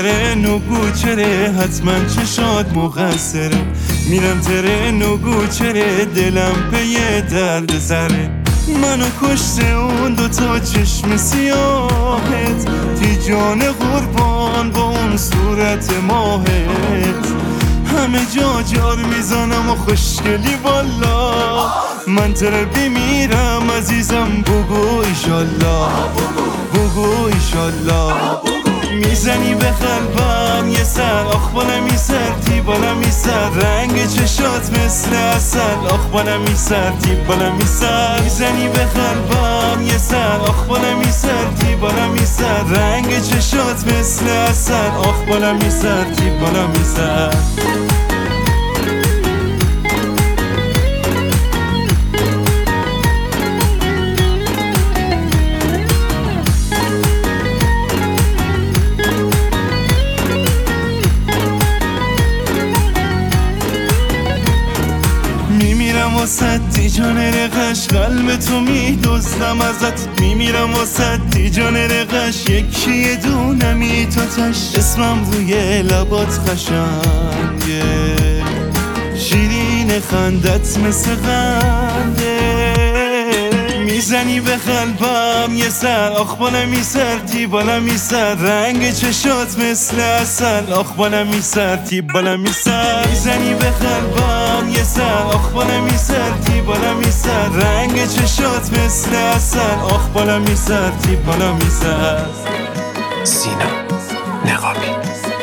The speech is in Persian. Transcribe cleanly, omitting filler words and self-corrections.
ترن و گوچره حتما چشات مقصره، میرم ترن و گوچره دلم پی درد سره. منو کشته اون دوتا چشم سیاهت، تی جان قربان با اون صورت ماهت. همه جا جار میزنم و خوشگلی والا، من تره بیمیرم عزیزم بگو ایشالله، بگو ایشالله. میزنی به قلبم یه سر، آخ بالمی سر تی بالمی سر، رنگ چشات مثل عسل، آخ بالمی سر تی بالمی سر. میزنی به قلبم یه سر، آخ بالمی سر تی بالمی سر، رنگ چشات مثل عسل، آخ بالمی سر تی بالمی سر. میمیرم واسه تی جان رقش، قلب تو میدوزم ازت. میمیرم واسه تی جان رقش، یکی یه دونمی تو تش. اسمم روی لبات قشنگه، شیرین خندت مثل قنده. میزنی به قلبم یه سر، آخ بالمی سر تی بالمی سر، رنگ چشات مثل عسل، آخ بالمی سر تی بالمی سر. میزنی به قلبم یه سر، آخ بالمی سر تی بالمی سر، رنگ چشات مثل عسل، آخ بالمی سر تی بالمی سر. سینا نقابی.